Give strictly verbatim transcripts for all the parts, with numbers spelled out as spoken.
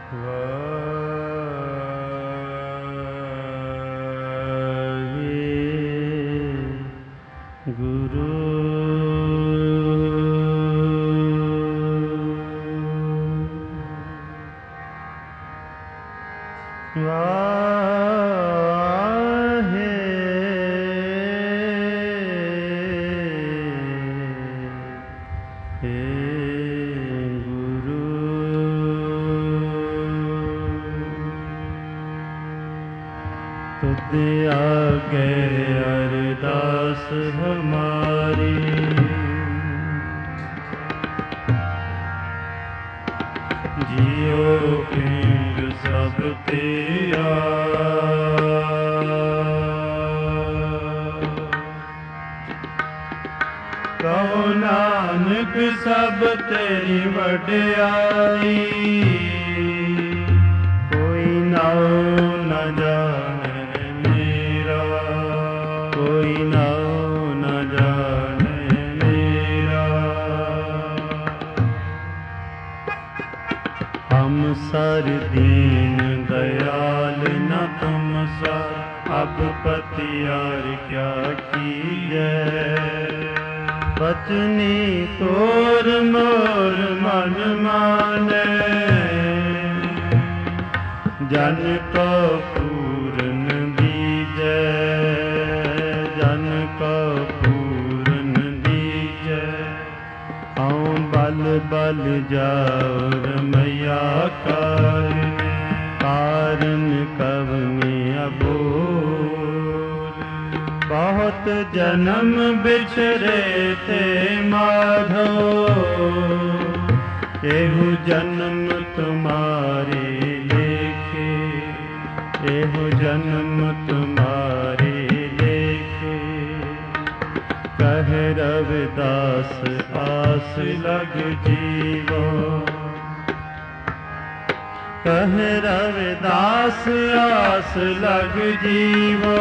आगे अरदास हमारी, जियो पिंड सब तेरा, कहो नानक सब तेरी वड्याई, कोई नाओ न जाने मेरा, कोई नाओ न जाने मेरा। हम सर दीन दयाल न तुम सा, अब पतियार क्या कीजै, बचनी तोर मोर मन माने, जन को पूरन दीजै, जन को पूरन दीजै। आऊं बल बल जाओ मैया कारण, कारण कवनी अबोल, बहुत जन्म बिछरे थे माधो, एहु जन्म तुम्हारे लेखे, एहु जन्म तुम्हारे लेखे। कह रविदास आस लग जीवो, कह रविदास आस लग जीवो,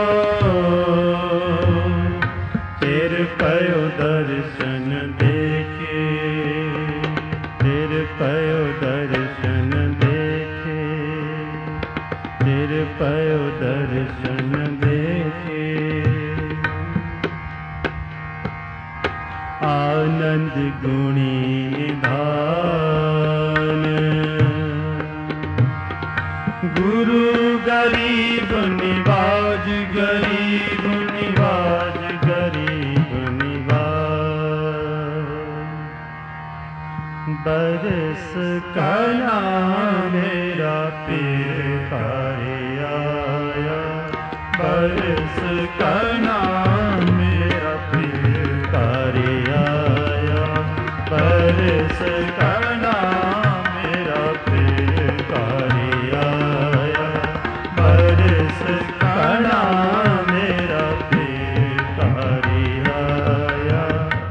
तेर पयो दर्शन देखे, तेर पयो दर्शन देखे, तेर पयो दर्शन देखे। आनंद गुणी निधान, गुरु गरीब निवाज, गरीब निवाज, गरीब निवाज। बरस कला मेरा पीर करे आया, बरस कला मेरा पीर करे आया, बरस कला मेरा पीर करे आया, बरस कला मेरा पीर करे आया।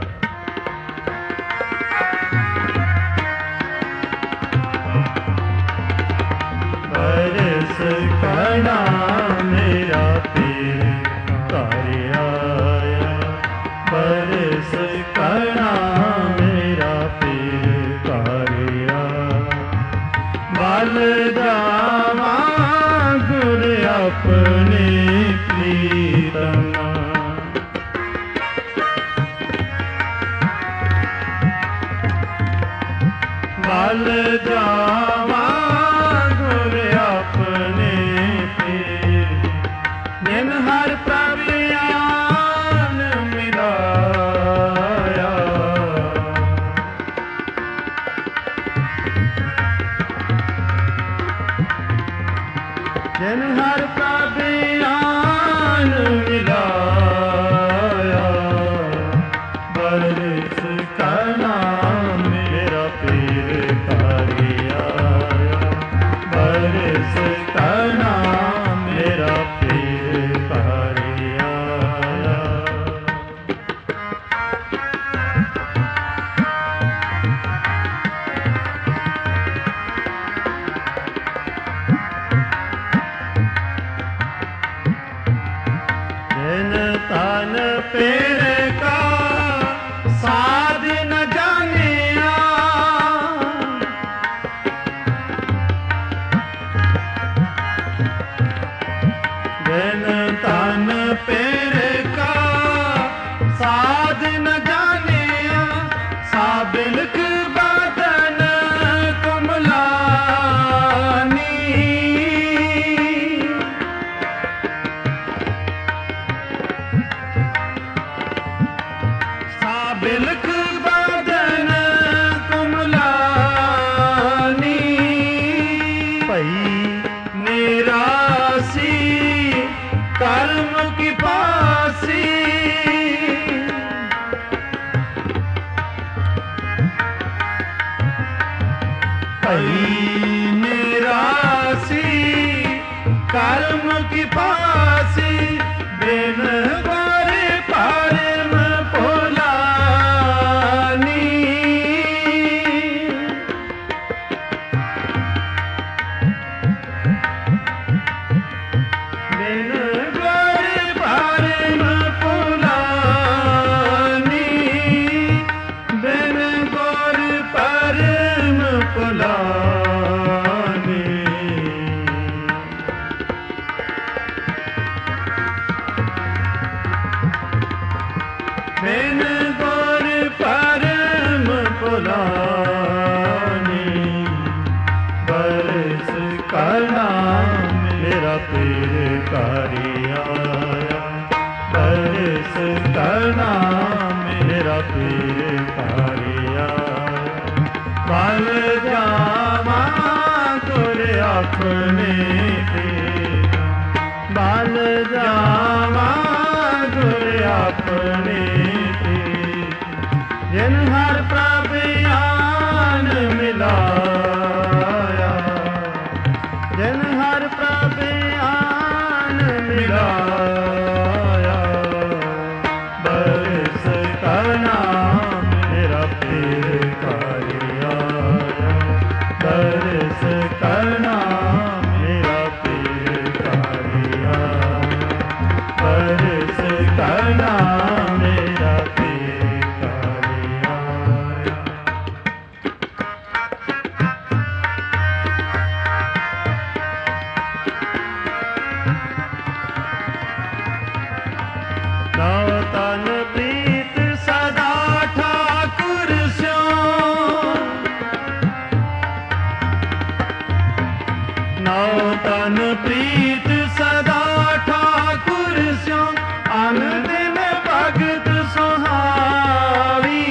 बरस कला मेरा पीर करे आया, बरस कला मेरा पीर करे आया। बल जावा गुर अपने प्रीतम, बल जावा गुर अपने पीर, जिन हर प्रभ ज्ञान मिलाया, जिन हर प्रभ ज्ञान मिलाया। बरस कला मेरा पीर करे आया, बरस कला मेरा पीर करे आया। आई निरासी कर्म की पासी बिन वर परम फुलानी बिन वर परम फुलानी बिन वर परम फुलानी बिन गुर परम फुलानी बरस करना मेरा पीर कारी आया बरस करना मेरा पीर कारी आया बल जावा गुर अपने बल जावा गुर अपने जिन हर प्रभ आन मिलाया जिन हर प्रभ आन मिलाया बरस करना मेरा पीर कारी आया बरस करना मेरा पीर कारी आया बरस करना मेरा पीर कारी आया नौ तन प्रीत सदा ठाकुर स्यों नौ तन प्रीत सदा ठाकुर स्यों अन दिन भगत सुहावी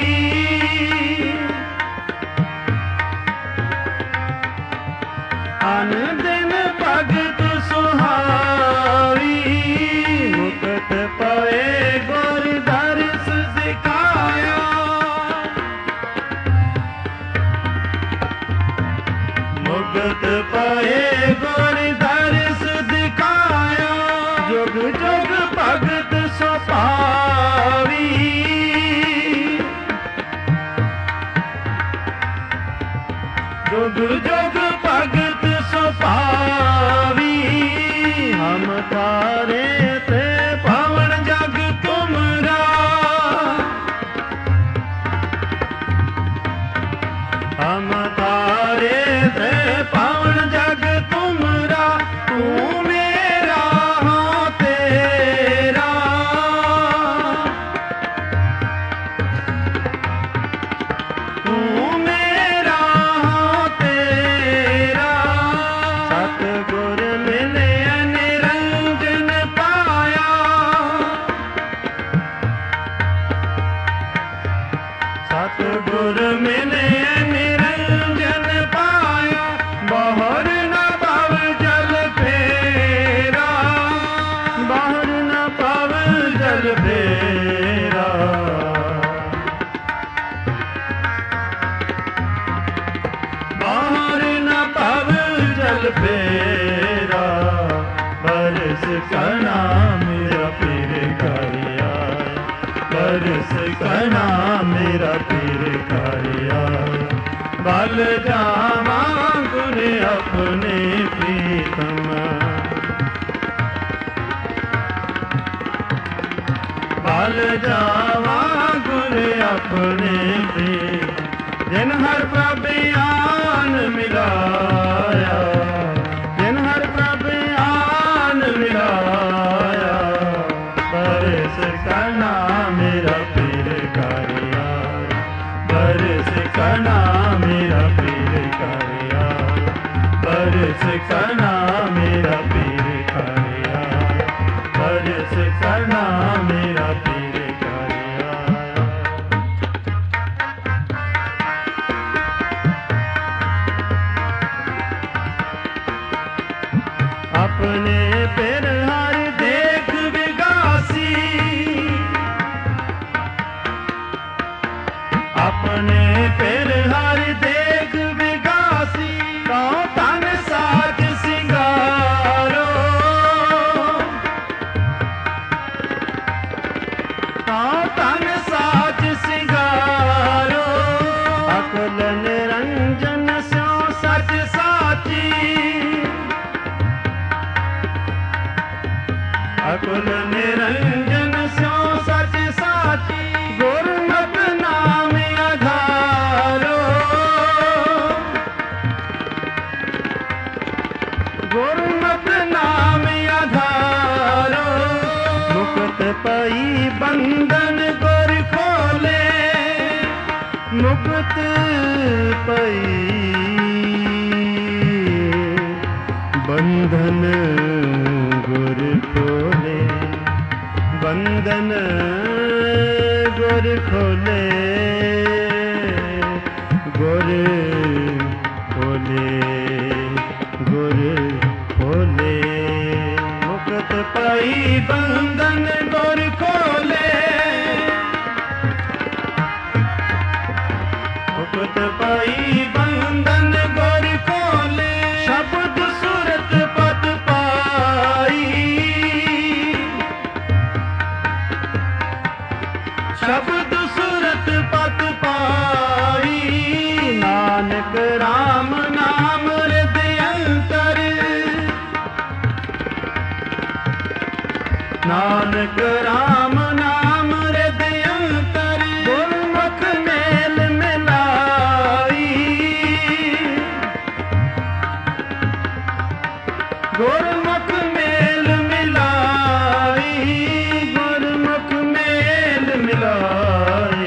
अन दिन भगत सुहावी मुक्त पए गुर दर्श सिखाया मुक्त पए गुर दर्श दिखाया जुग जुग भगत सुपावी जुग जुग भगत सुपावी हम तारे ते पावन जग तुमरा हम तारे ते पावन जग तुमरा तू मेरा हाँ तेरा तू मेरा हाँ तेरा सतगुर मिले निरंजन पाया सतगुर मिले निरंजन पाया बाहर न पव जल फेरा बाहर न पव जल फेरा बाहर न पव जल फेरा बरस करना मेरा पीर कारी आया बरस करना मेरा पीर कारी आया बल जावा गुर अपने प्रीतम बल जावा गुर अपने प्रीतम जिन हर प्रभ आन मिलाया जिन हर प्रभ आन मिलाया बरस करना मेरा पीर कारी आया बरस करना मेरा पीर कारी आया बरस करना मेरा पीर कारी आया बरस करना मेरा पीर कारी आया अपने फिर हर देख विगासी अपने फिर हर देख विगासी मुक्त पई बंधन गुर खोले, बंधन गुर खोले, गुर खोले, गुर खोले। मुक्त पाई बंधन गुर खोले, मुक्त पाई बंधन गुर खोले। शब्द सूरत पद पाई, शब्द सूरत पद पाई। नानक राम नाम हृदय अंतर, नानक राम नाम हृदय अंतर। गुरमुख मेल मिलाई, गुरमुख मेल मिलाई, गुरमुख मेल मिलाई,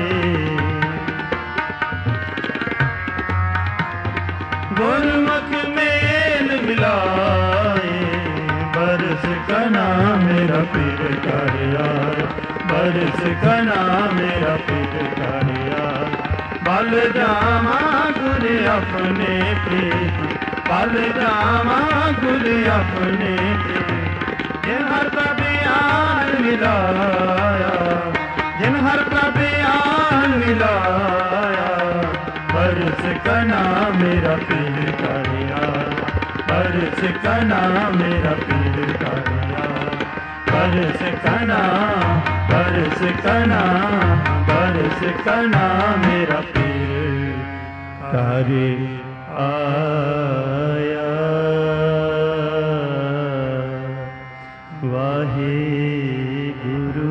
गुरमुख मेल मिलाए। बरस कना मेरा पीर कर यार, बरस कना मेरा पीर कर यार। बल जामा गुर अपने प्रीत, बल जामा गुर अपने प्रीत। जिन हर प्रभुआन मिलाया, जिन हर प्रभुआन मिलाया। बरस कना मेरा पीर कर यार, बरस कना मेरा पीर कर यार। बरस कना, बरस कना, बरस कना मेरा पीर कर आया। वाहे गुरु।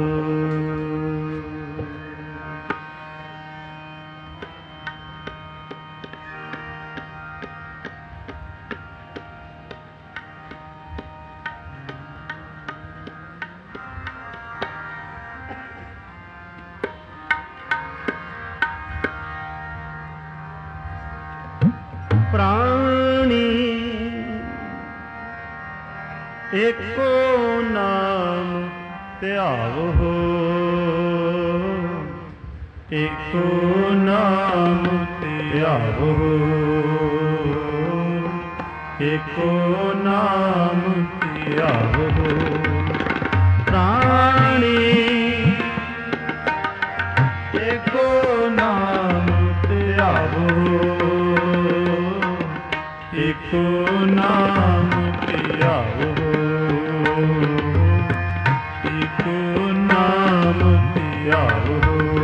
प्राणी एको नाम त्यावो, एको नाम त्यावो, एको नाम त्यावो। प्राणी एको नाम त्यावो, एको नाम त्यावो, एको नाम त्यावो।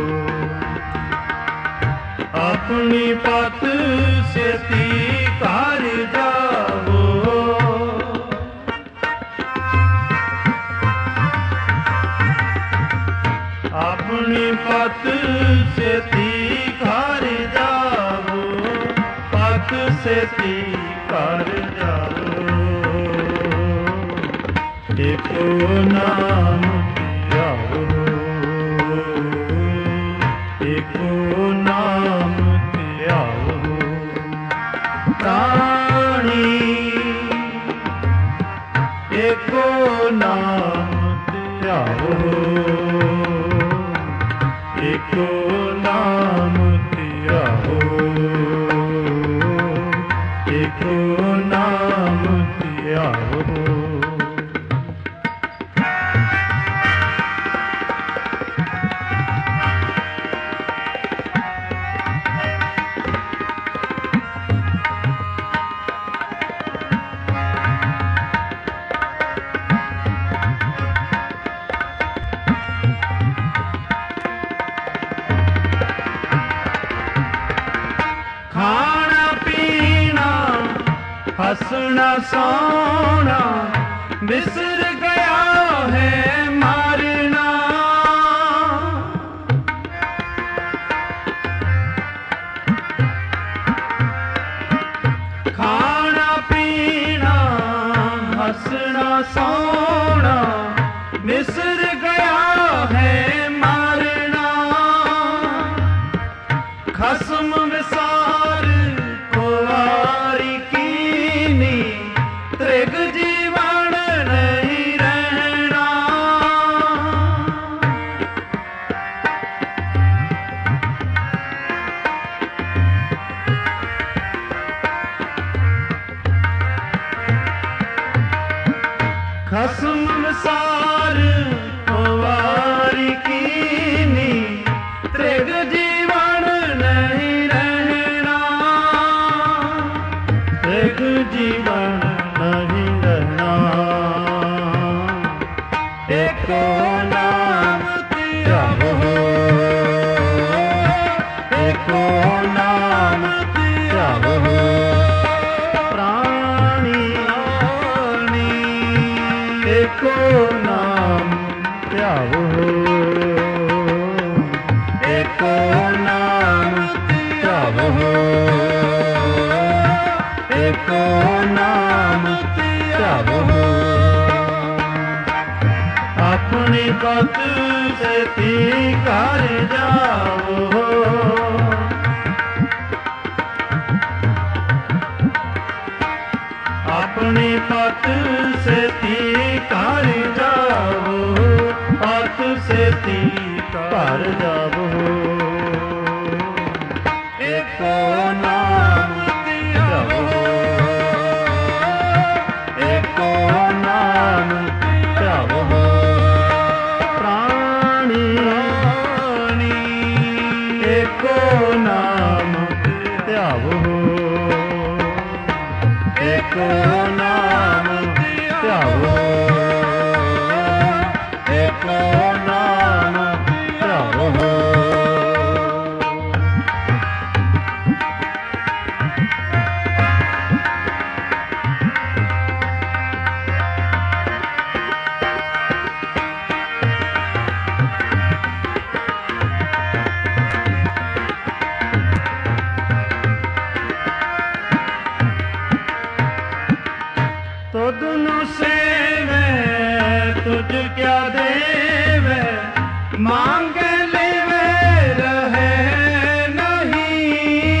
अपनी पत सेती कर जावो, अपनी पत सेती कर जावो, पत सेती कर जाओ। एको नाम त्यावो, एको नाम त्यावो। प्राणी एको नाम त्यावो, एको नाम त्यावो, एको नाम त्यावो। खाना पीना हंसना सोना बिसर गया है मारना। खाना पीना हंसना सोना बिसर गया है मारना। ਖਸਮ ਵਿਸਾਰ ਕੁਵਾਰੀ ਕੀਨੀ, ਤ੍ਰਿਗ ਜੀਵਨ ਨਹੀਂ ਰਹਿਣਾ। ਖਸਮ ਵਿਸਾਰ ਕੁਵਾਰੀ ਕੀਨੀ, ਤ੍ਰਿਗ ਜੀਵਨ ਨਹੀਂ ਰਹਿਣਾ। ਤ੍ਰਿਗ ਜੀਵਨ ਨਹੀਂ ਰਹਿਣਾ। ਏਕੋ ਨਾਮ ਧਿਆਵੋ, ਏਕੋ ਨਾਮ ਧਿਆਵੋ, ਪ੍ਰਾਣੀ ਏਕੋ ਨਾਮ ਧਿਆਵੋ, ਏਕੋ ਨਾਮ ਧਿਆਵੋ, ਏਕੋ ਨਾਮ ਧਿਆਵੋ। ਆਪਣੀ ਪਤ ਸੇਤੀ ਕਰ ਜਾਵੋ, ਆਪਣੀ ਪਤ ਸੇਤੀ ਕਰ ਜਾਵੋ, ਪਤ ਸੇਤੀ ਕਰ ਜਾਵੋ। ਏਕੋ ਨਾਮ ਧਿਆਵੋ, ਏਕੋ ਨਾਮ ਧਿਆਵੋ, ਪ੍ਰਾਣੀ ਏਕੋ ਨਾਮ ਧਿਆਵੋ, ਏਕੋ ਨਾਮ ਧਿਆਵੋ, ਏਕੋ ਨਾਮ ਧਿਆਵੋ। ਤੁਧ ਨੂੰ ਸੇਵੇ ਤੁਝ ਕਿਆ ਦੇਵੇ, ਮੰਗੇ ਲੇਵੇ ਰਹੇ ਨਹੀਂ।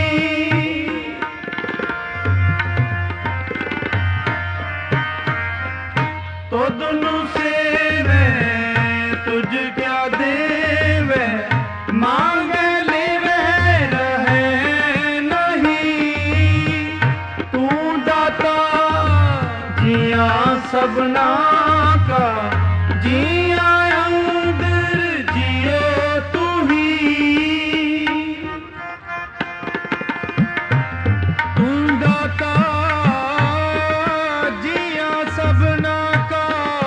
ਤੁਧ ਨੂੰ ਸੇਵੇ ਤੁਝ ਕਿਆ ਦੇਵੇ, ਮੰਗੇ ਲੇਵੇ ਰਹੇ ਨਹੀਂ। ਤੂੰ ਦਾਤਾ ਜਿया सबना का, जिया अंदर जियो तू ही। तू दाता जिया सबना का,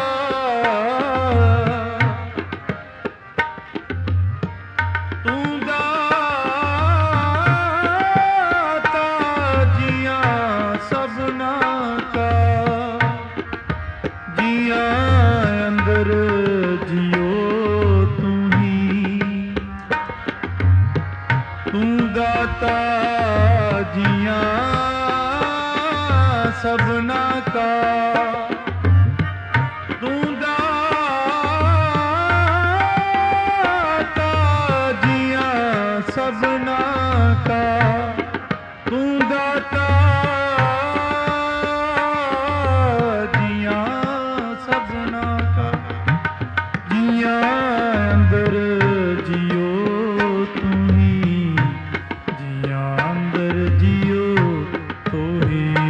तू दाता जिया सबना का, जिया अंदर जियो तू ही। तू दाता जिया सबना का, तू दाता जिया सबना का, तू दाता अंदर जियो तू ही, जिया अंदर जियो तू ही।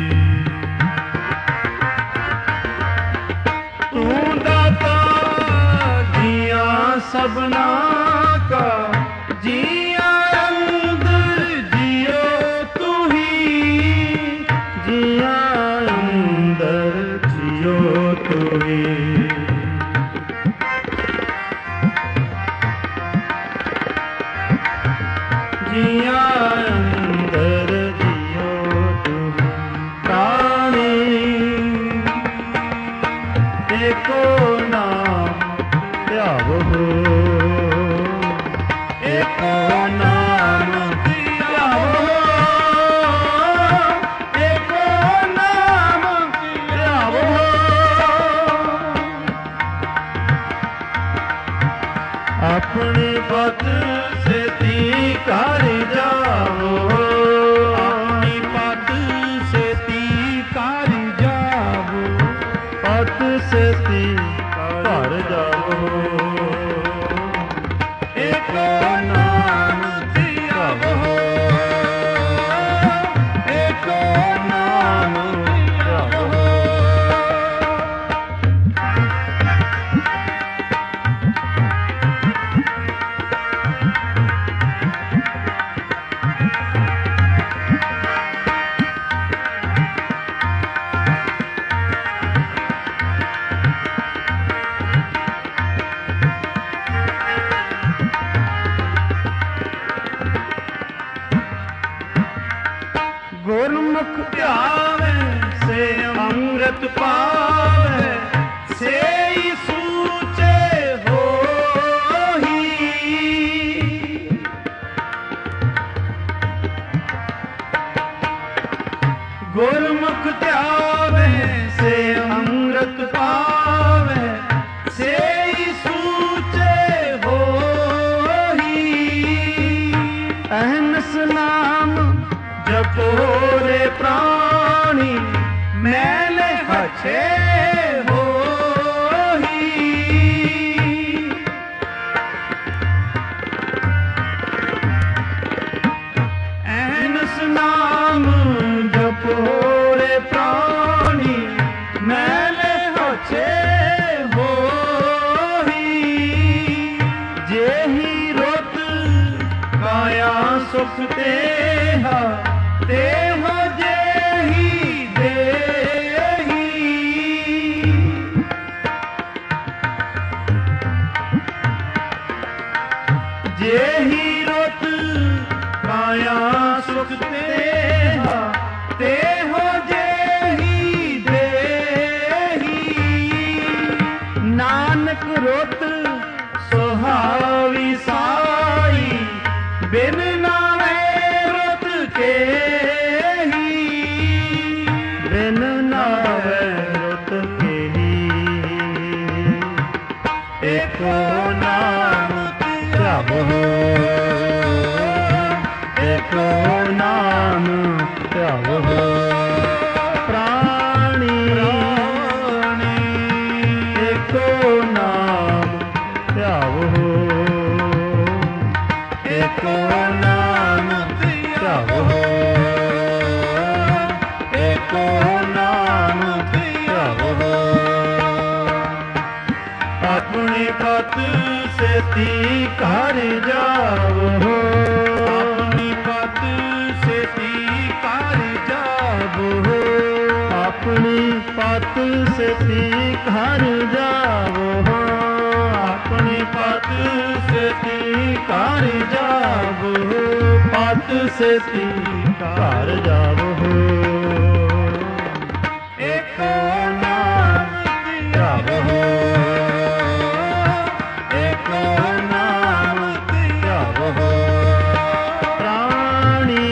तू दाता जिया सबना का, जिया गुरमुख ध्यावे से अमृत पावे, से सूचे होही। गुरमुख ध्यावे से अमृत पावे, से सूचे होही। अहनस नाम जपो रे प्राणी, मैले हछे होही। अहनस नाम जपो रे प्राणी, मैले हछे होही। जेहि रुत काया सुख तेहा, तेहो जेहि देही। जेहि रुत काया सुख तेहा, तेहो जेहि देही। नानक रुत सुहावी साई, बिन नावे रुत केही। बिन नावे रुत केही, एको नाम ध्यावो, एको नाम ध्यावो। प्राणी एको नाम ध्यावो, एको नाम ध्यावो, एको नाम ध्यावो। अपनी पत से ती कर जावो, अपनी पत से ती कर जावो। अपनी पत से ती कर जावो, अपनी पत से ती कर जावो। पत से ती कर जावो, एको नाम ध्यावो, एको नाम ध्यावो। प्राणी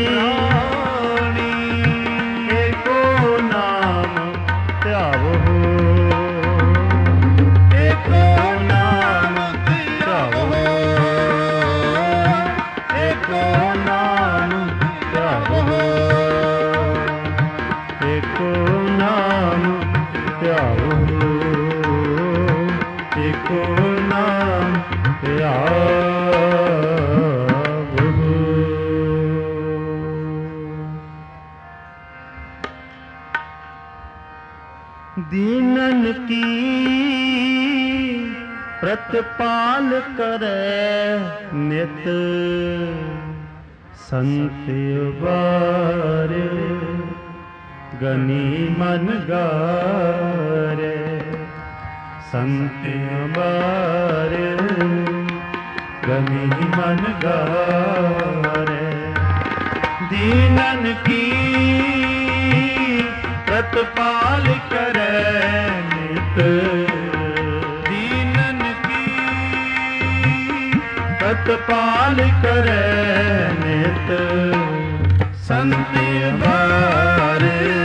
एको नाम ध्यावो, एको नाम ध्यावो, एको नाम ध्यावो, एको नाम ध्यावो, एको नाम ध्यावो। दीनन की प्रतिपाल करे नित, संत बार गनी मन गारे। संत बार गनी मन गारे। दीनन की प्रतिपाल करे नित, दीनन की प्रतिपाल करे नित। संत बार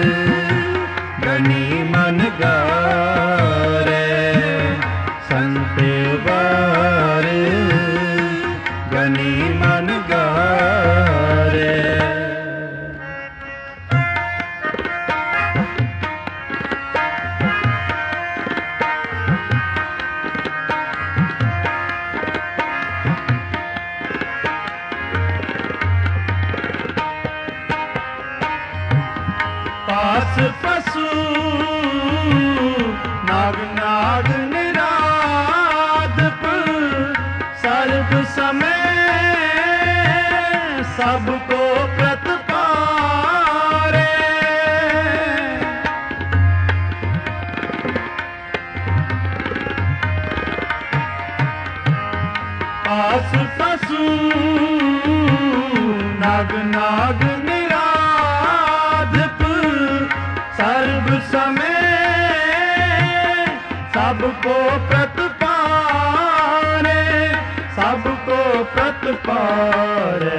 गनी मन गारे। संत बार गनी मन गारे। पास पशु नाग नाग निरादप, सर्व समय सबको प्रतिपारे। पास पशु नाग नाग निरादप, सबको प्रतिपारे, सबको प्रतिपारे,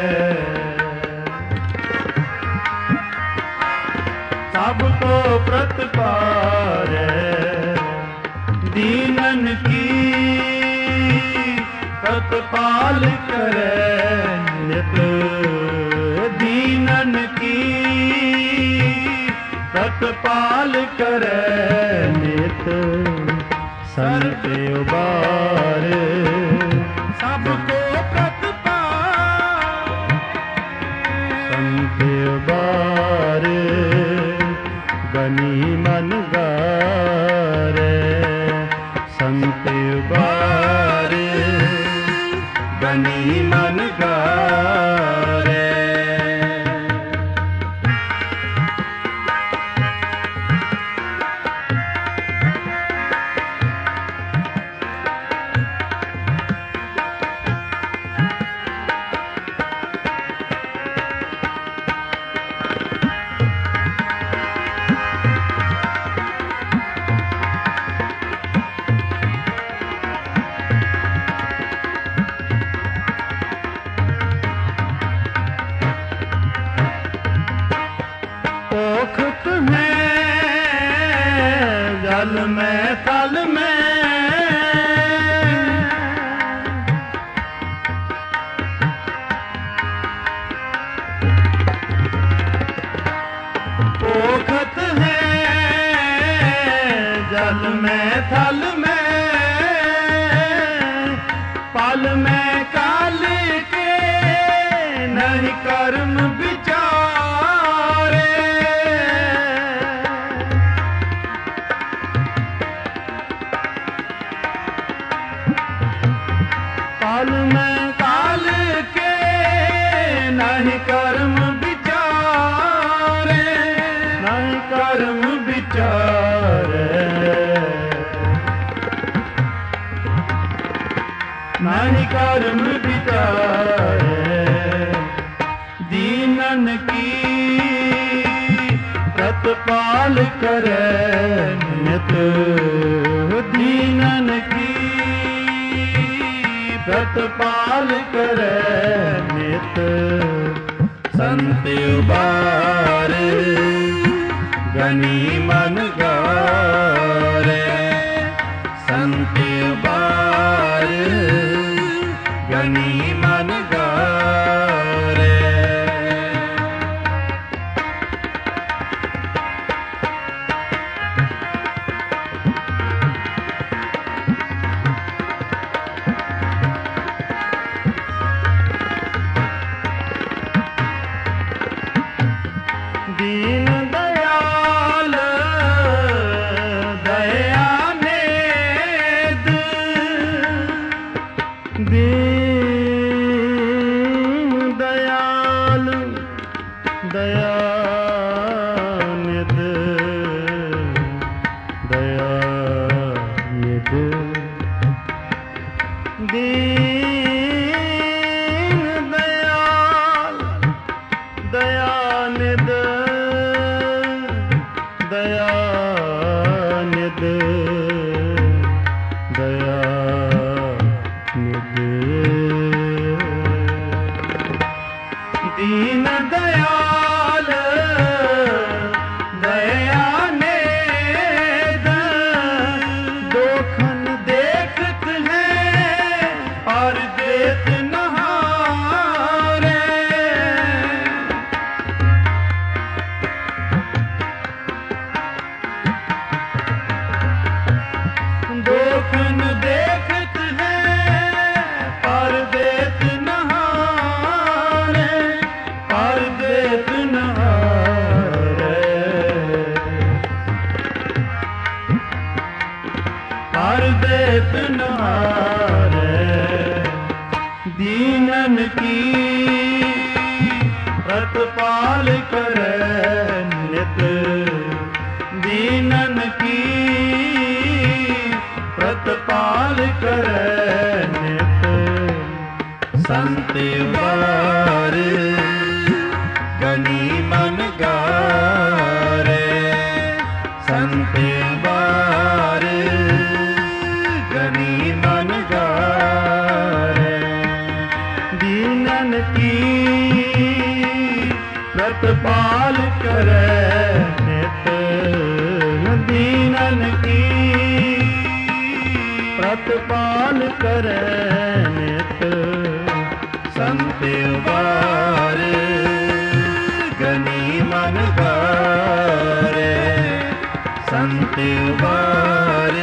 सबको प्रतिपारे, दीनन की प्रतिपाल करे नित, दीनन की प्रतिपाल करे नित, सन पे उबार सबको प्रतिपाल, सन पे उबार गनी मन गारे, सन पे उबार गनी मन गारे। पोखत में जल में तल में, पोखत है जल में थल में, पल में काल के नहीं कर्म विचारे, पल में काल के नहीं कर्म विचारे, नहीं कर्म विचारे, नहीं कर्म विचारे, दीनन की प्रतिपाल करे नित, दीनन की प्रतिपाल करे नित, संत उबार गनी मन गारे, संत उबार गनी मन गारे। दीन दयाल दया नेद, दीन दयाल दया निध, दया निध, दीन दयाल दया निध, दया निध, दया निध, दीन दयाल दया निध, दोखन देखत है और देत नहारे, दोखन देखत है और देत नहारे, और देत नहारे, और देत नहारे, दीनन की प्रतिपाल करे नित, दीनन की प्रतिपाल करे नित, संत उबार गनी मन गारे, संत उबार ਪ੍ਰਤਪਾਲ ਕਰੈ ਨਿਤ ਦੀਨਨ ਕੀ ਪ੍ਰਤਪਾਲ ਕਰੈ ਨਿਤ ਸੰਤ ਉਬਾਰ ਗਨੀ ਮਨ ਗਾਰੇ ਸੰਤ ਉਬਾਰ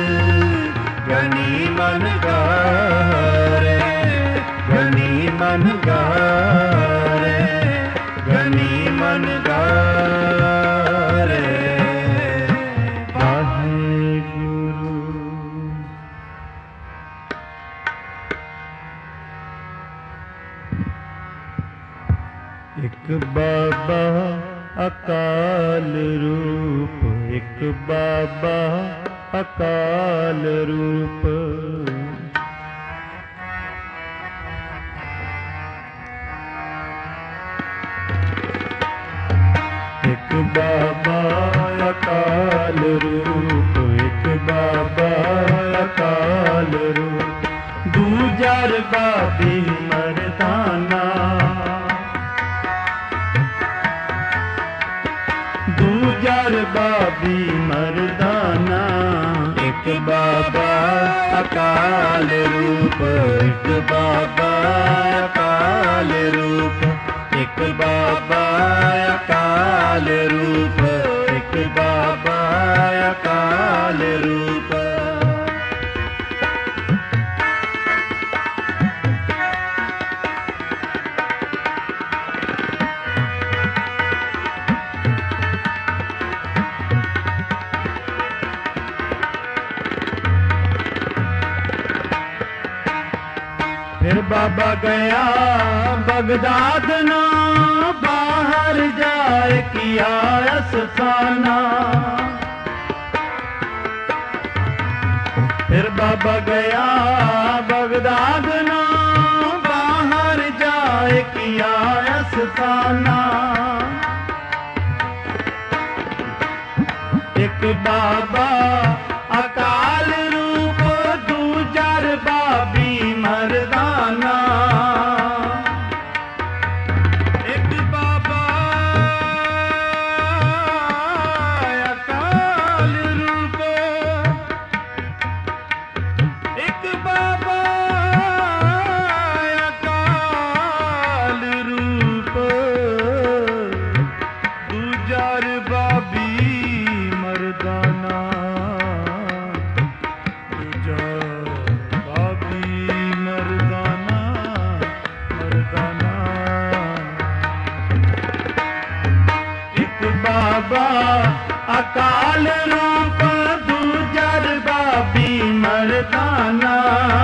ਗਨੀ ਮਨ ਗਾਰੇ ਗਨੀ ਮਨ ਗਾਰੇ ਗਨੀ ਮਨ ਗਾਰੇ ਵਾਹਿਗੁਰੂ। ਇੱਕ ਬਾਬਾ ਅਕਾਲ ਰੂਪ ਇੱਕ ਬਾਬਾ ਅਕਾਲ ਰੂਪ ਇੱਕ ਬਾਬਾ ਅਕਾਲ ਰੂਪ ਇੱਕ ਬਾਬਾ ਅਕਾਲ ਰੂਪ ਦੂਜਾ ਬਾਬੀ ਮਰਦਾਨਾ ਦੂਜਾ ਬਾਬੀ ਮਰਦਾਨਾ ਇੱਕ ਬਾਬਾ ਅਕਾਲ ਰੂਪ ਇੱਕ ਬਾਬਾ ਅਕਾਲ ਰੂਪ ਇੱਕ ਬਾਬਾ ਅਕਾਲ ਰੂਪ ਇੱਕ ਬਾਬਾ ਅਕਾਲ ਰੂਪ फिर बाबा गया बगदाद ना बाहर जाए किया अफसाना फिर बाबा गया बगदाद ना बाहर जाए किया अफसाना एक बाबा अकाल रूप दूजर बाबी मरदाना एक बाबा अकाल रूप एक बाबा अकाल रूप दूजर बाबी मरदाना बाबा अकाल रूप दूजर बाबी मरदाना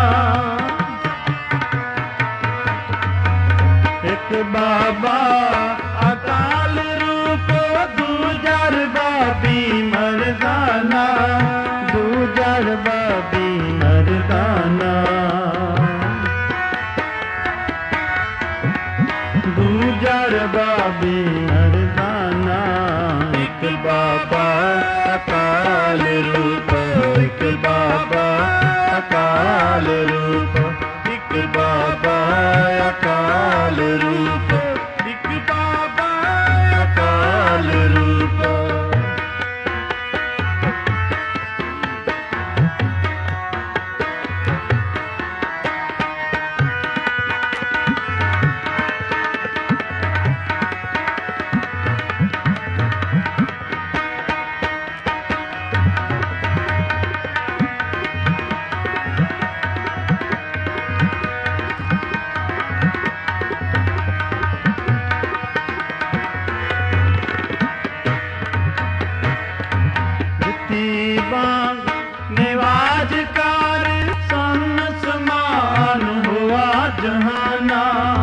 एक बाबा अकाल रूप दूजर बाबी मरदाना दूजर बाबी मरदाना दूजर बाबी मरदाना एक बाबा अकाल रूप एक बाबा अकाल रूप एक बाबा अकाल रूप एक बाबा अकाल रूप निवाज कार सन समान हुआ जहाना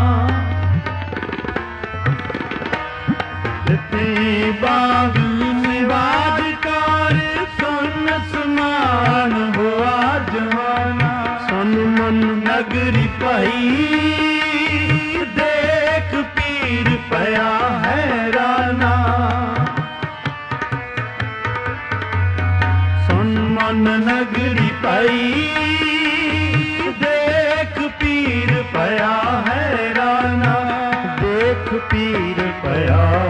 बाग निवाज कार सन समान हुआ जहाना सन मन नगरी पही देख पीर पया हैराना मन नगरी पई देख पीर पया हैराना देख पीर पया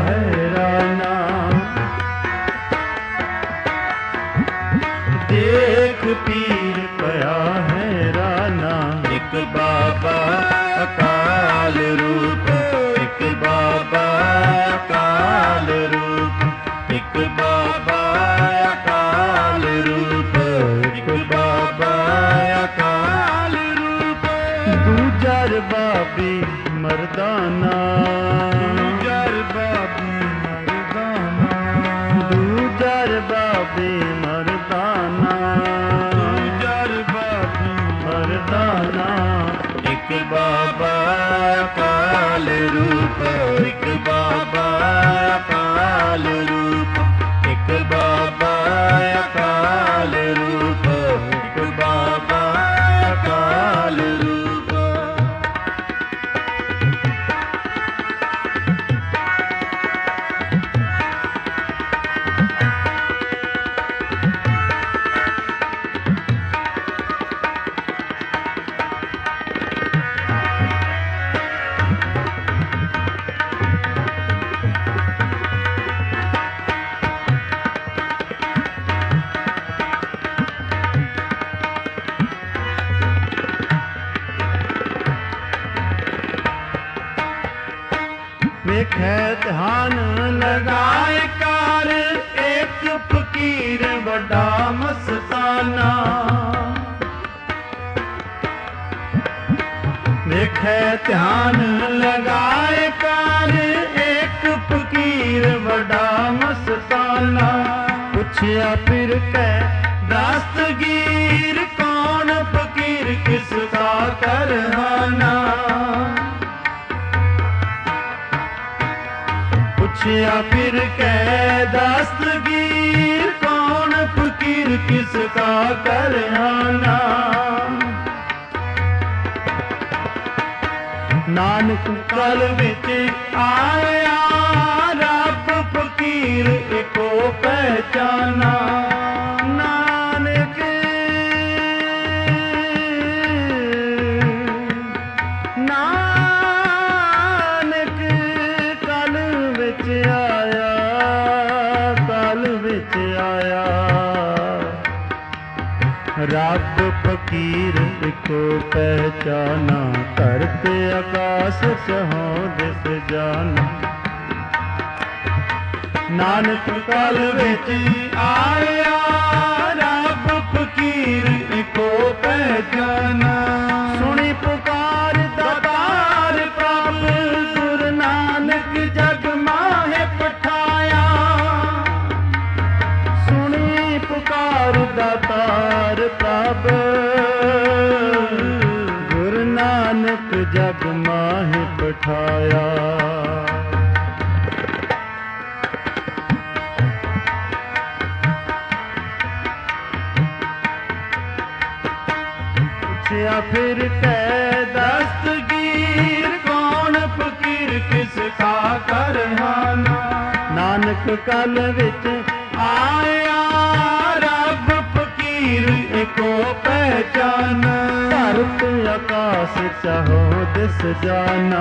रूप, एक बाबा अकाल रूप, एक बाबा अकाल रूप, एक बाबा अकाल रूप। वेखै ध्यान लगाए कार, एक फकीर बड़ा मस्ताना। वेखै ध्यान लगाए कार, एक फकीर बड़ा मस्ताना। पुछया फिर कै दस्तगीर, कौन फकीर किसका करहाना। पूछया फिर कै दस्तगीर, कौन फकीर किसका करहाना। नानक कल विच आया, रब फकीर एको पहचाना। नानक नानक कल विच आया, कल विच आया, रब फकीर एको पहचाना। धरत आकाश चहों दिस जाना। नानक कल विच आया, रब फकीर एको पहचाना। सुनी पुकार दातार प्रभ, गुरु नानक जग माहे पठाया। सुनी पुकार दातार प्रभ, गुरु नानक जग माहे पठाया। पूछया फिर कै दस्तगीर, कौन फकीर किसका करहाना। नानक कल विच आया, रब फकीर एको पहचाना। धरत आकाश चाहो दिस जाना।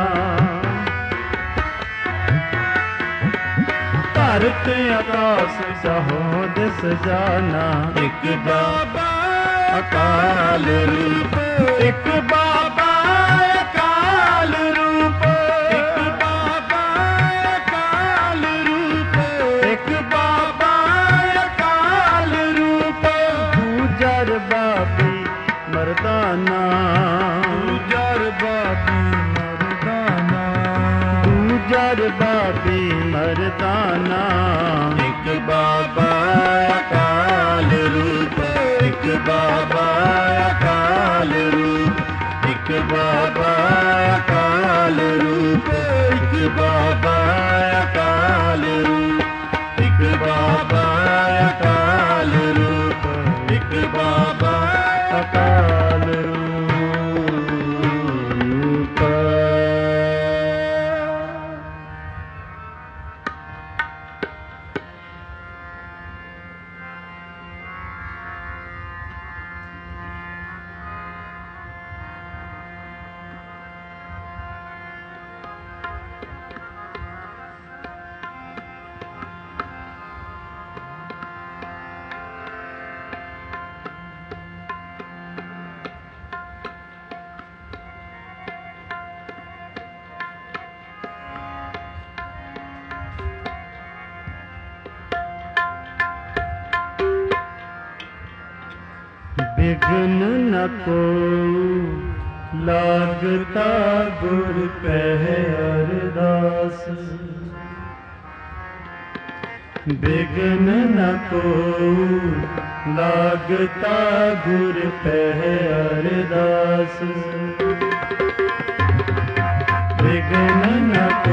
धरत आकाश चाहो दिस जाना। एक बाबा अकाल रूप, एक बाबा अकाल रूप, एक बाबा अकाल रूप, एक बाबा अकाल रूप। गुजर बाबी मर्दाना, गुजर बाबी मर्दाना, गुजर बाबी मर्दाना। एक बाबा अकाल रूप, एक बाबा अकाल रूप, एक बाबा अकाल रूप, एक बाबा अकाल रूप, एक बाबा अकाल रूप, एक बाबा अकाल रूप। विघ्न न को लागता गुर कह अरदास। विघ्न न को लागता गुर कह अरदास। विघ्न न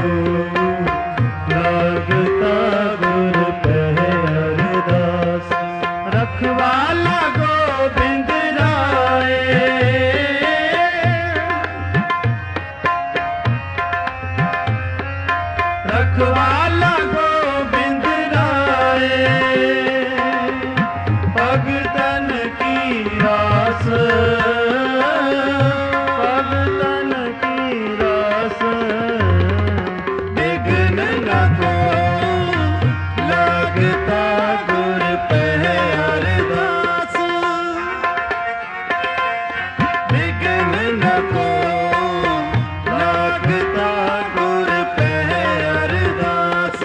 रखवाला गोविंद राय, भगतन की रास, भगतन की रास, विघ्न न को लगता गुर पे अरदास, विघ्न न को लगता गुर पे अरदास।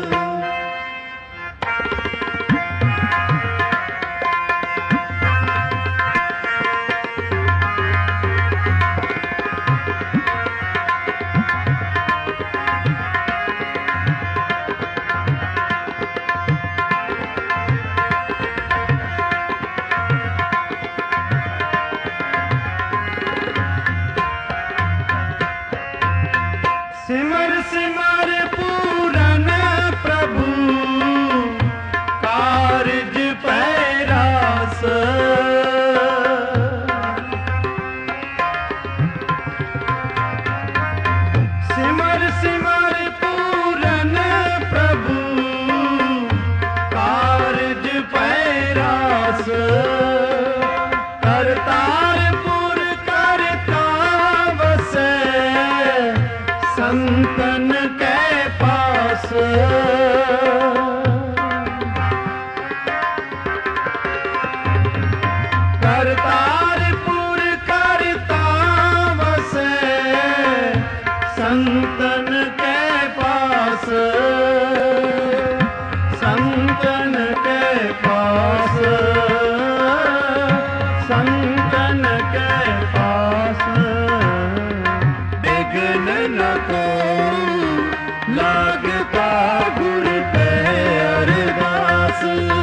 सिमर सिमर पूरन प्रभु कारज पैरास, सिमर सिमर पूरन प्रभु कारज पैरास, करतारपुर करता बसे संतन के पास, करतारपुर करता बसे संतन के पास, संतन के पास, संतन के पास, विघ्न न को लगता गुर पे अरदास,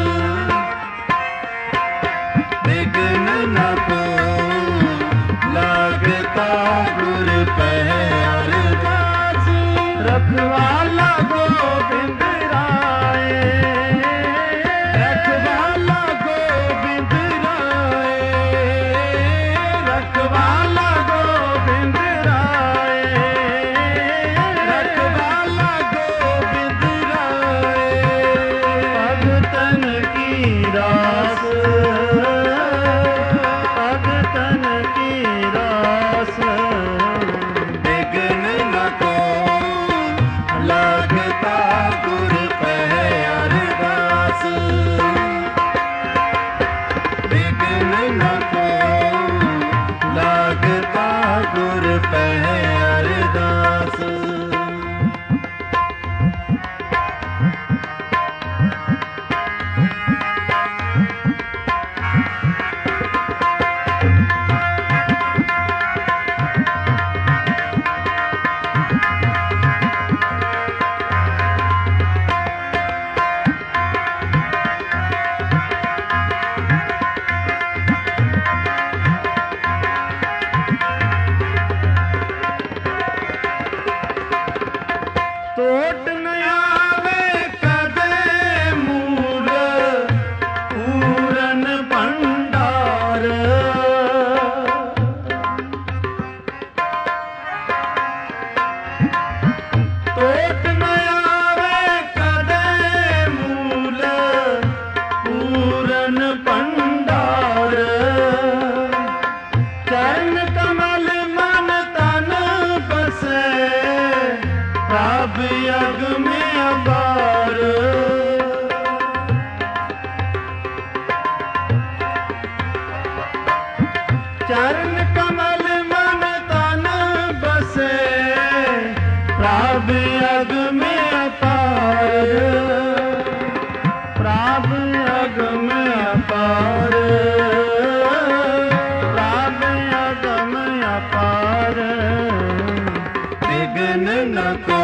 विघ्न न को लगता गुर पे अरदास। रखवाला गोविंद राय, रखवाला गोविंद राय, रखवाला गोविंद राय, रखवाला गोविंद राय, भगतन की रास, भगतन की रास, विघ्न न को लगता गुर पे अरदास, विघ्न न को लगता गुर पे अरदास। तोट न आवे कदे मूल पूरन भंडार, तोट न आवे कदे मूल पूरन भंडार, चरण कमल मन तन बसे प्रभ यग में अपार, चरण कमल मन तन बसे प्रभ यग में अपार, प्रभ यग में अपार, प्रभ यग में अपार, विघ्न न को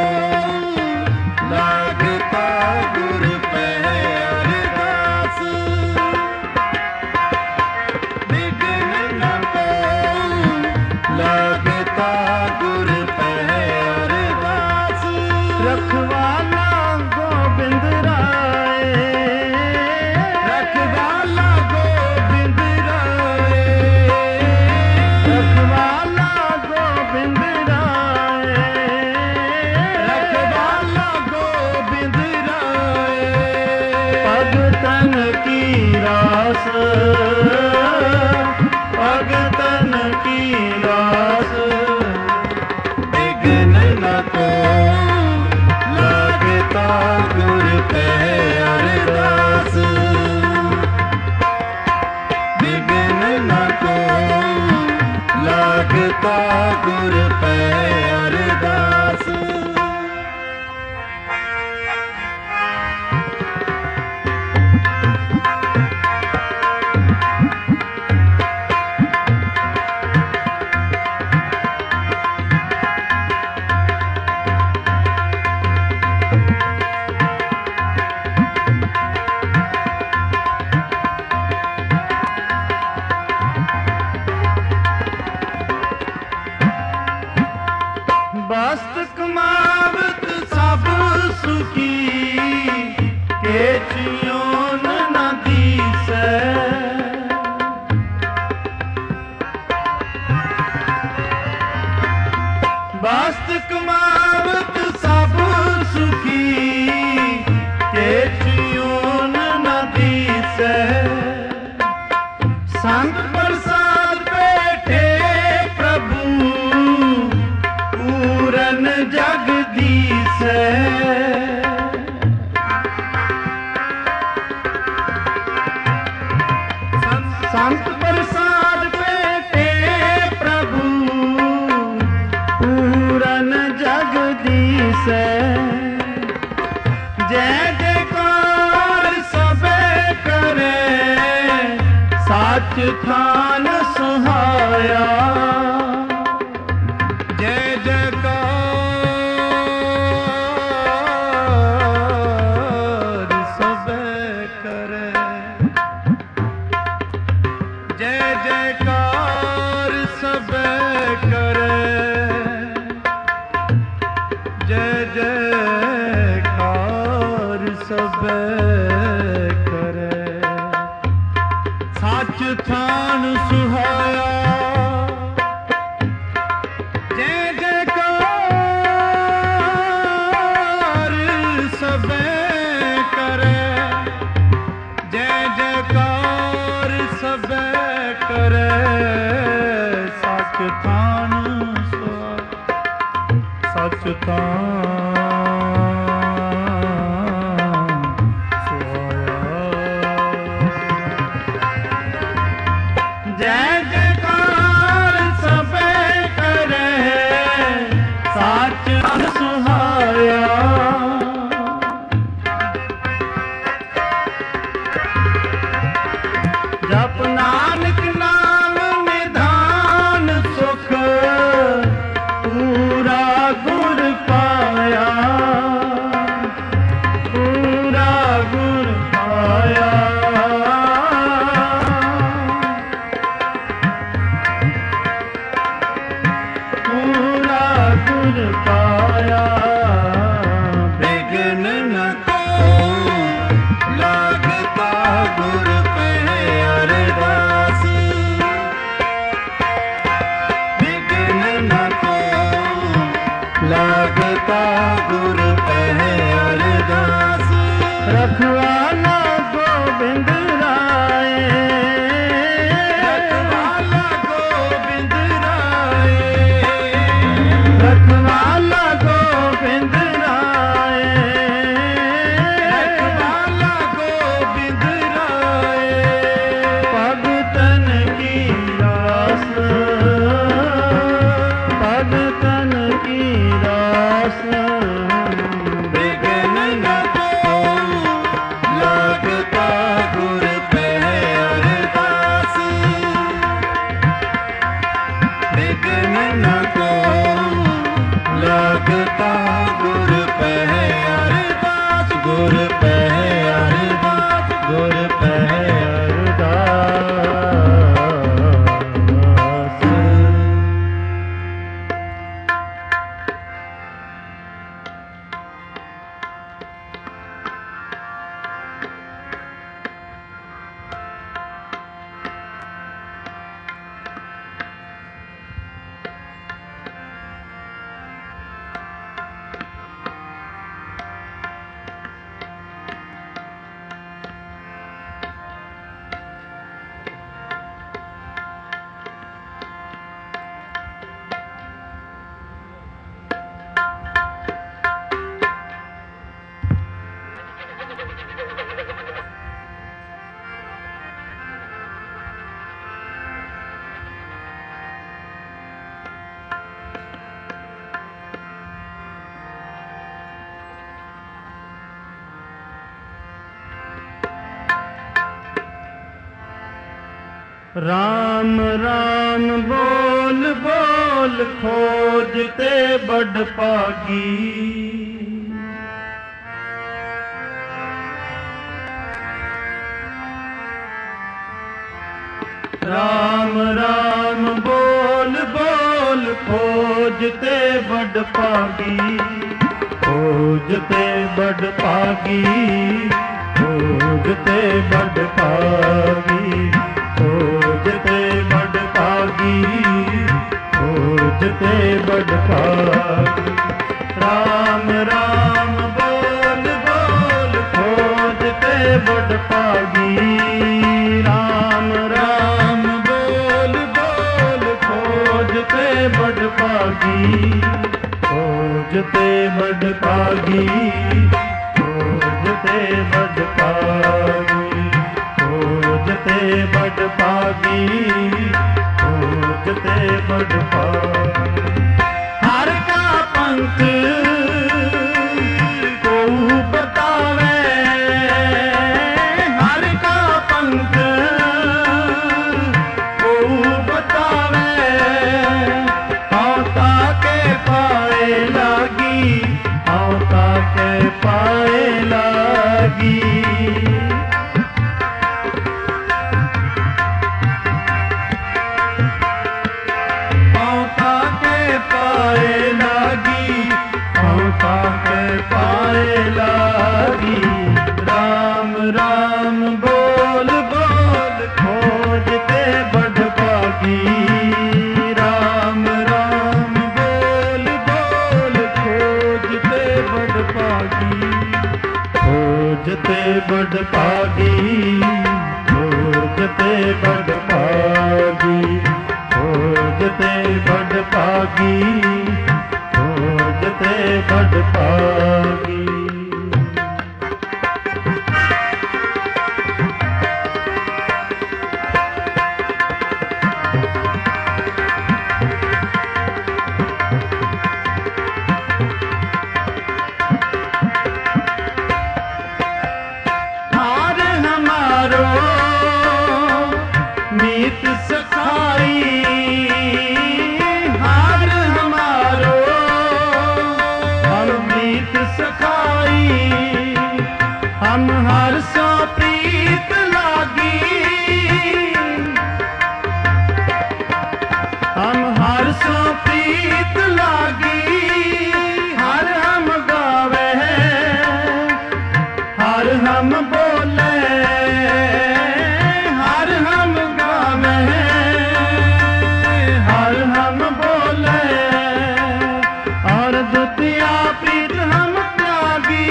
लगता गुर पे अरदास, विघ्न न को लगता गुर पे अरदास। रखवाला गोविंद राय, रखवाला गोविंद राय, रखवाला गोविंद राय, रखवाला जय जयकार सबे करे, साच थान सुहाया। जय जयकार सबे करे, जय जयकार सबे करे, जय जयकार सबे करे, साच थान सुहाया। जय जयकार सबे करे, जय जयकार सबे करे, साच थान सुहाया, साच थान जप नानक नाम निधान सुख, पूरा गुर पाया, पूरा गुर पाया। पूरा गुर पाया, बिघ्न न को लागता गुर लागता गुर पह अरदास। रखवाला गोबिंद राय, रखवाला गोबिंद राय, रखवाला गोबिंद राय, रखवाला गोबिंद राय। भगतन की रास, भगतन की रास, बिघ्न न को लागता गुर पह अरदास। बिघ्न न को लागता गुर पह अरदास, गुर पह अरदास, गुर पह अरदास। राम राम बोल बोल खोजते बड़ पागी। राम राम बोल बोल खोजते बड़ पागी, खोजते बड़ पागी, खोजते बड़ पागी, खोजते बड़ पागी, खोजते बड़ पागी। राम राम बोल बोल खोजते बड़ पागी। राम राम बोल बोल खोजते बड़ पागी, खोजते बड़ पागी, खोजते बड़ पागी, खोजते बड़ पागी, खोजते बड़ पागी। हर का पंख पाए लागी। राम राम बोल बोल खोजते बड़ पागी। राम राम बोल बोल खोजते बड़ पागी। खोजते बड़ पागी, खोजते बड़ पागी, खोजते बड़ पागी, खोजते बड़ पागी। हार हमारो मीत सखाई, हार हमारो हम मीत सखाई। हम हर सो प्रीत लागी, हम हर सो प्रीत लागी। हर हम गावे हर हम बोले, हर हम गावे हर हम बोले। और द्वितीया प्रीत हम त्यागी,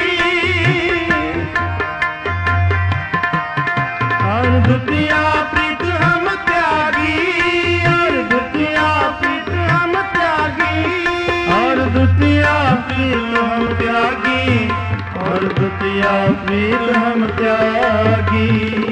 और द्वितीया प्रीत हम त्यागी, और द्वितीया प्रीत हम त्यागी, और द्वितीया प्रीत हम त्यागी, और द्वितीया प्रीत हम त्यागी।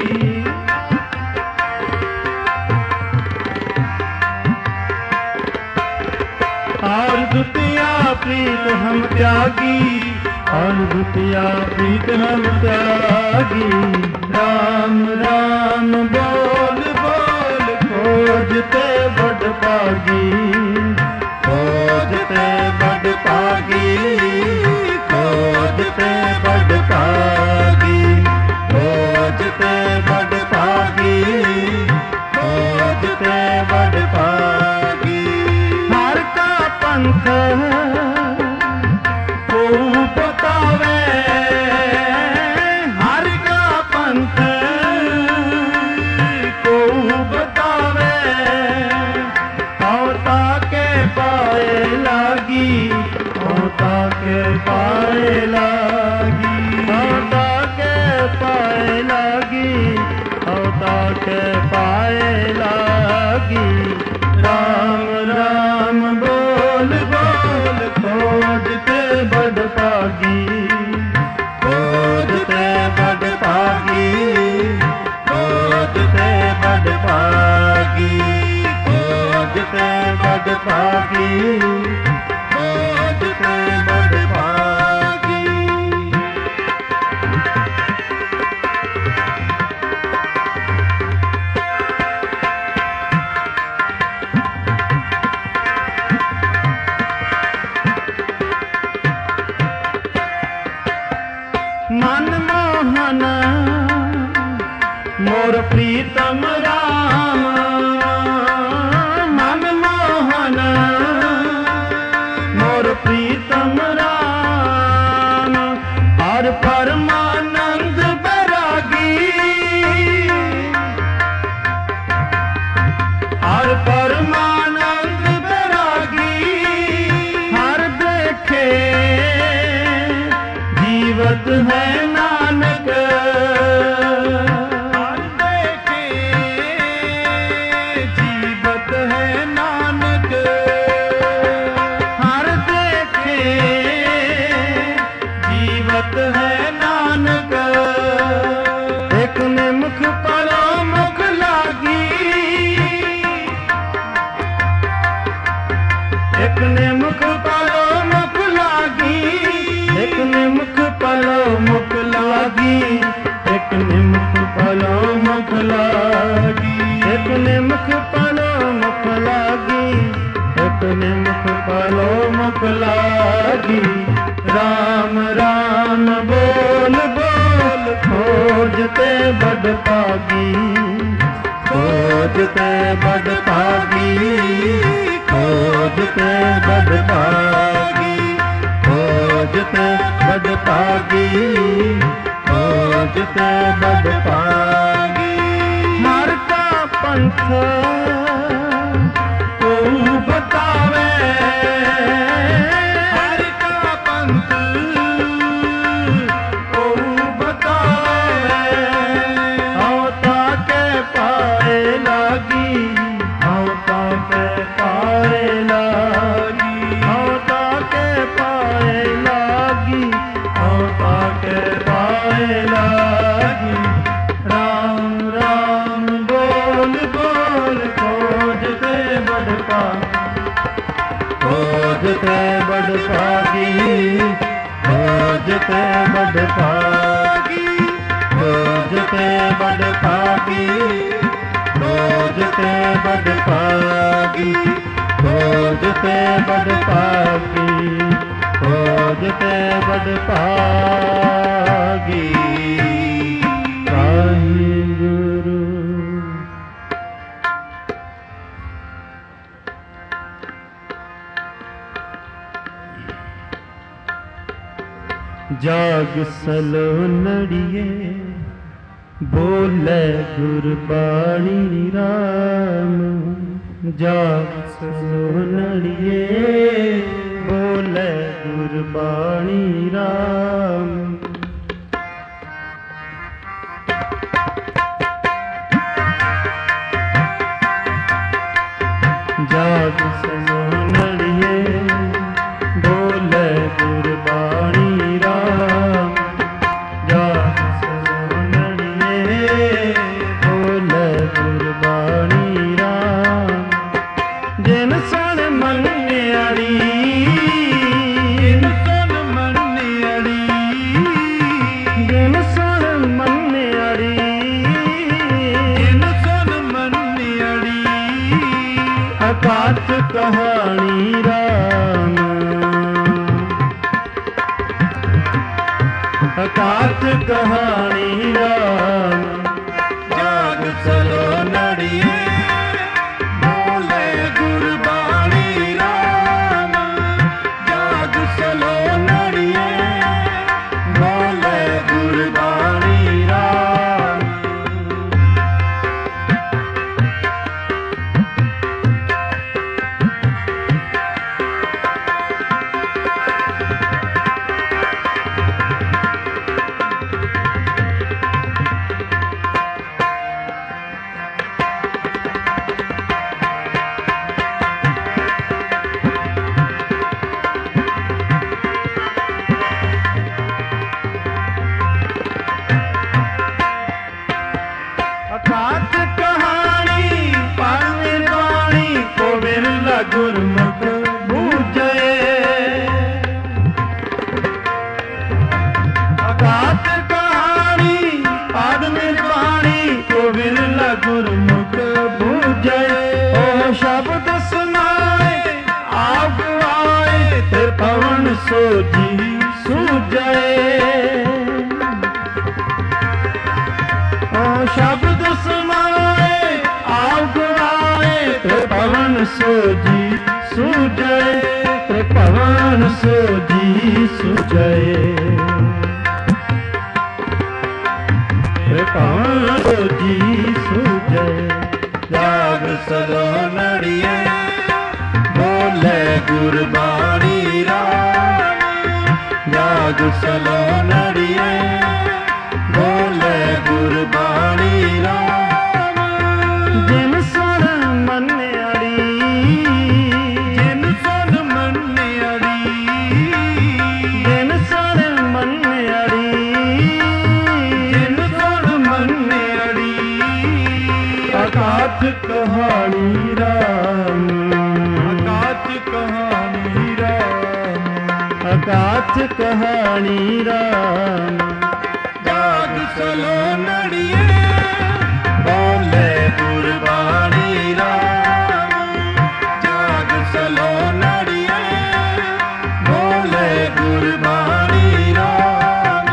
और द्वितीया प्रीत हम त्यागी, और द्वितीया प्रीत हम त्यागी। राम राम बोल बोल खोजते बड़ पागी। खोजते बड़ पागी, खोजते बड़ पागी, खोजते बड़ पागी, खोजते बड़ पागी। हर का पंथ को बतावे, हर का पंथ को बतावे। औता के पाए लागी, औता के पाए लागी, औता के पाए लागी, औता के पाए लागी। राम राम बोल बोल खोजते बड़ पागी। खोजते बड़ पागी, खोजते बड़ पागी, खोजते बड़ पागी, खोजते बड़ पागी। मनमोहन मोर प्रीतम राम, मनमोहन मोर प्रीतम राम। और परमानंद बैरागी, और परमानंद बैरागी। हर देखे जीवत है नानक, हर देखे जीवत है नानक। हर देखे जीवत है नानक। एक ने मुख परो मुख लागी, एक ने मुख परो मुख लागी, एक ने मुख परो मुख लागी, एक ने मुख परो मुख लागी, एक ने मुख परो मुख लागी, एक ने मुख परो मुख लागी। राम राम बोल बोल खोजते बड़ पागी, खोजते बड़ पागी, खोजते बड़ पागी, खोजते बड़ पागी। भागी, खोज ते बड़ भागी। हर का पंथ को बतावे, हर का पंथ को बतावे। आवता के पाए लागी, आवता के पाए लागी, आवता के पाए लागी, आवता के पाए लागी। राम राम बोल बोल, खोजते बड़ भागी, खोजते बड़ भागी, खोजते बड़ भागी, खोजते बड़ भागी, खोजते बड़ भागी, खोजते बड़ भागी, खोजते बड़ भागी। वाहिगुरु। जाग सलोनड़िए, बोले गुरबाणी राम। जाग सलोनड़िए, बोले गुरबाणी राम। जाग सलोनड़िए, बोले गुरबाणी राम। जाग सलोनड़िए, बोले गुरबाणी राम। जिन सुन मन्नियाड़ी, जिन सुन मन्नियाड़ी, जिन सुन मन्नियाड़ी, जिन सुन मन्नियाड़ी। अकात कहानी राम, अकात कहानी राम। जाग सलोनड़िए, बोले गुरबाणी राम। जाग सलोनड़िए, बोले गुरबाणी राम। अकात कहानी पावन वाणी को बिरला गुरमुख बूझे। अकात कहानी पावन वाणी को बिरला गुरमुख बूझे। ओ शब्द सुनाए आप आए, फिर पवन सोजी सूझे। ओ शब्द सुनाए आप आए, फिर पवन सोजी सूझे, फिर पवन सोजी सूझे, फिर पवन सोजी सूझे। जाग सलोनड़िए, बोले गुरबाणी राम। जाग सलोनड़िए, बोले गुरबाणी राम। जिन सुन मन्नियाड़ी, जिन सुन मन्नियाड़ी, जिन सुन मन्नियाड़ी, जिन सुन मन्नियाड़ी। अकात कहानी राम, अकात कहानी राम, अकात कहानी राम। जाग सलोनड़िए, बोले गुरबाणी राम। जाग सलोनड़िए, बोले गुरबाणी राम।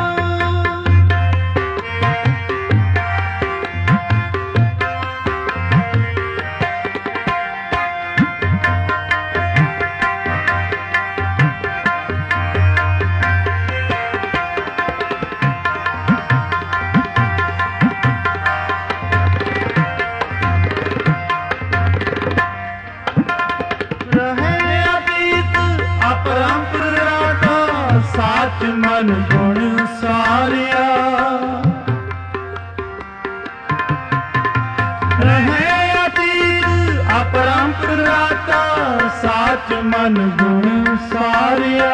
ਸੱਚ ਮਨ ਗੁਣ ਸਾਰਿਆ।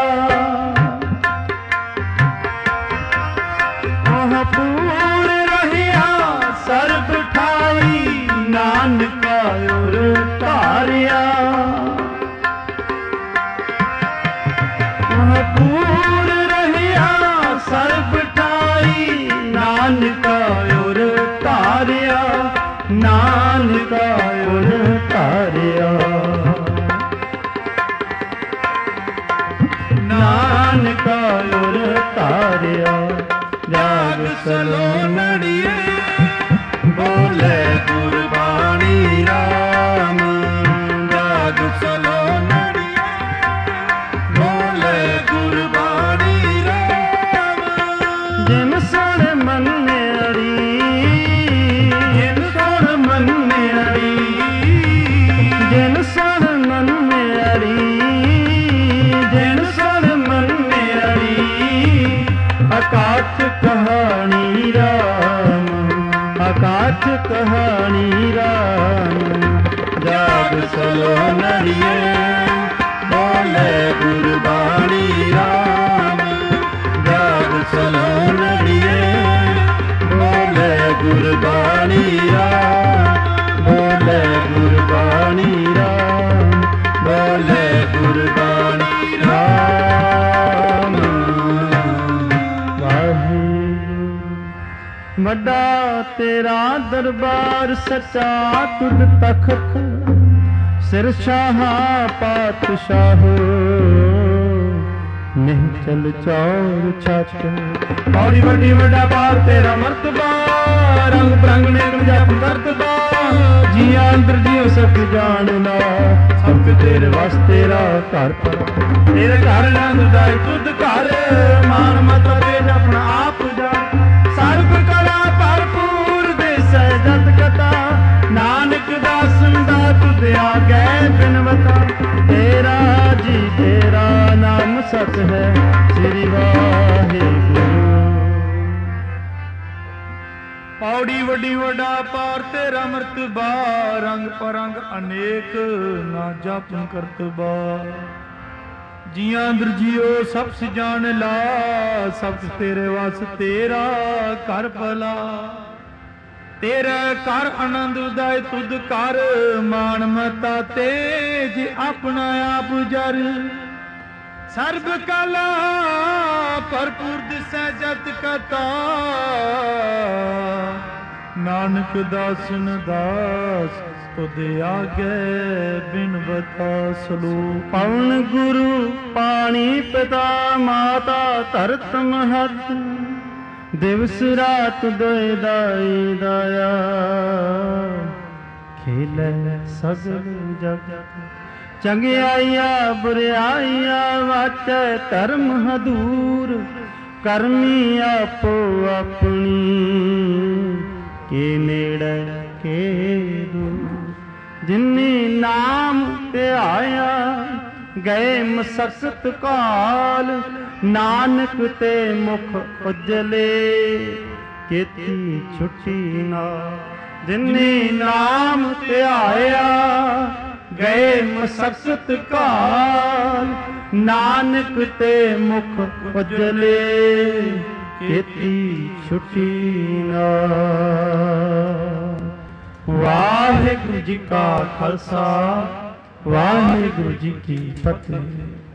ਉਹ ਪੂਰ ਰਹਿਆ ਸਰਬ ਠਾਈ ਨਾਨਕਾ ਉਰ ਧਾਰਿਆ। ਉਹ ਪੂਰ ਰਹਿਆ ਸਰਬ ਠਾਈ ਨਾਨਕਾ ਉਰ ਧਾਰਿਆ। ਨਾਨਕਾ ਉਰ ਧਾਰਿਆ। ਨਾਨਕਾ ਉਰ ਧਾਰਿਆ। ਜਾਗ ਸਲੋਨੜੀਏ ਬੋਲੇ ਗੁਰਬਾਣੀ ਰਾਮ। ਜਾਗ ਸਲੋਨੜੀਏ ਬੋਲੇ ਗੁਰਬਾਣੀ ਰਾਮ। ਜਿਨ ਸੁਣ ਮੰਨਿਆਰੀ ਜਿਨ ਸੁਣ ਮੰਨਿਆਰੀ ਜਿਨ ਸੁਣ ਮੰਨਿਆਰੀ ਜਿਨ ਸੁਣ ਮੰਨਿਆਰੀ। ਅਕਾਠ ਕਹਾਣੀ ਰਾਮ ਅਕਾਠ ਕਹਾਣੀ ਰਾਮ। ਜਾਗ ਸਲੋਨੜੀਏ ਬੋਲੇ ਗੁਰਬਾਣੀ ਰਾਮ। ਜਾਗ ਸਲੋਨੜੀਏ ਬੋਲੇ ਗੁਰਬਾਣੀ ਰਾਮ। ਬੋਲੇ ਗੁਰਬਾਣੀ ਰਾਮ। ਬੋਲੇ ਗੁਰਬਾਣੀ ਰਾਮ। ਵੱਡਾ ਤੇਰਾ ਦਰਬਾਰ ਸੱਚਾ ਤੁਧ ਤਖਤ। ਸਿਰ ਸ਼ਾਹਾ ਪਾਤਸ਼ਾਹ ਨਹੀਂ ਚਲ ਚੌਰ ਛੱਤ। ਬੜੀ ਵੱਡੀ ਵੱਡਾ ਪਾਰ ਤੇਰਾ ਮਰਤਬਾ। ਰੰਗ ਬਰੰਗ ਨੇਮ ਜਪ ਕਰਤਬਾ। ਜੀਆਂ ਅੰਦਰ ਜੀਉ ਸਭ ਜਾਣਨਾ। ਸਭ ਤੇਰੇ ਵਸ ਤੇਰਾ ਘਰ ਪਰ। ਤੇਰੇ ਘਰ ਨੰਦ ਦਾਈ ਤੁਧ ਘਰ। ਮਾਨ ਮਤ ਤੇਜ ਆਪਣਾ ਆਪ ਜਾਣ। ਸਰਬ ਕਲਾ ਭਰਪੂਰ ਦੇਸੈ ਜਤ ਕਥਾ। ਨਾਨਕ ਦਾਸਨ ਦਾ ਤੁਧ ਆਗੈ ਬਿਨਵਤਾ। ਤੇਰਾ ਜੀ ਤੇਰਾ ਨਾਮ ਸਚ ਹੈ ਸ੍ਰੀ ਵਾਹਿਗੁਰੂ। ਪੌੜੀ ਵੱਡੀ ਵੱਡਾ ਪਾਰ ਤੇਰਾ ਮਰਤਬਾ। ਰੰਗ ਪਰੰਗ ਅਨੇਕ ਨਾ ਜਾਪਨ ਕਰਤਬਾ। ਜੀਆਂ ਅੰਦਰ ਜੀਓ ਸਭ ਜਾਣ ਲਾ। ਸਭ ਤੇਰੇ ਵਸ ਤੇਰਾ ਘਰ ਭਲਾ। ਤੇਰਾ ਘਰ ਆਨੰਦ ਉਦਾਏ ਤੁਧ ਕਰ। ਮਾਨ ਮਤਾ ਤੇਜ ਆਪਣਾ ਆਪ ਜਰ। ਸਰਬ ਕਲਾ ਭਰਪੂਰ ਦਿਸੈ ਜਤ ਕਥਾ। ਨਾਨਕ ਦਾਸਨ ਦਾਸ ਤੁਧ ਆਗੇ ਬਿਨਵਤਾ ਸਲੋਕ। ਪਵਨ ਗੁਰੂ ਪਾਣੀ ਪਿਤਾ ਮਾਤਾ ਧਰਤ ਮਹਤ। ਦਿਵਸ ਰਾਤ ਦੋਇ ਦਾਈ ਦਾਇਆ। ਖੇਲੇ ਸਗਲ ਜਗ ਚੰਗਿਆਈਆ ਬੁਰਿਆਈਆ। ਵਾਚੈ ਧਰਮ ਹਦੂਰ ਕਰਮੀ ਆਪੋ ਆਪਣੀ। ਕੇ ਨੇੜੇ ਕੇ ਦੂਰ ਜਿਨੀ ਨਾਮ ਧਿਆਇਆ। ਗਏ ਮਸਕਤ ਕਾਲ ਨਾਨਕ ਤੇ ਮੁਖ ਉਜਲੇ। ਕੀਤੀ ਛੁੱਟੀ ਨਾ ਜਿਨੀ ਨਾਮ ਧਿਆਇਆ। ਗਏ ਮਸਕਤ ਕਾਲ ਨਾਨਕ ਤੇ ਮੁਖ ਉਜਲੇ। ਕੀਤੀ ਛੁੱਟੀ ਨਾ। ਵਾਹਿਗੁਰੂ ਜੀ ਕਾ ਖਾਲਸਾ ਵਾਹਿਗੁਰੂ ਜੀ ਕੀ ਫਤਿਹ।